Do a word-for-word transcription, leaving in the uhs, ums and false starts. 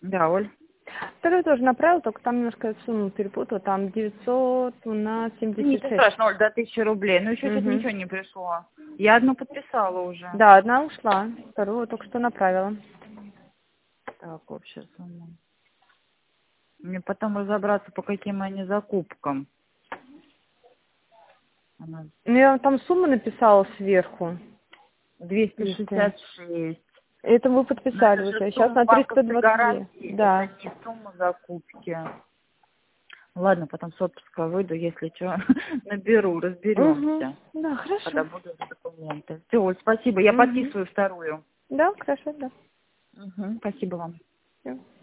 Да, Оль. Второй тоже направил, только там немножко сумму перепутала. Там девятьсот, у нас семьдесят Ничего шесть. страшного, Оль, до тысячи рублей. Ну, еще что-то Угу. ничего не пришло. Я одну подписала уже. Да, одна ушла, вторую только что направила. Так, общая сумма. Мне потом разобраться, по каким они закупкам. Она Ну, я вам там сумму написала сверху. двести Если. шестьдесят шесть. Это вы Но подписали это же уже. Сейчас сумма на триста банковской двадцать два. гарантии. Да. Это не сумма закупки. Ладно, потом с отпуска выйду, если что, наберу, Угу. разберемся, Да, когда хорошо. буду за документы. Все, Оль, спасибо. Я Угу. подписываю вторую. Да, хорошо, да. Угу, спасибо вам. Всё.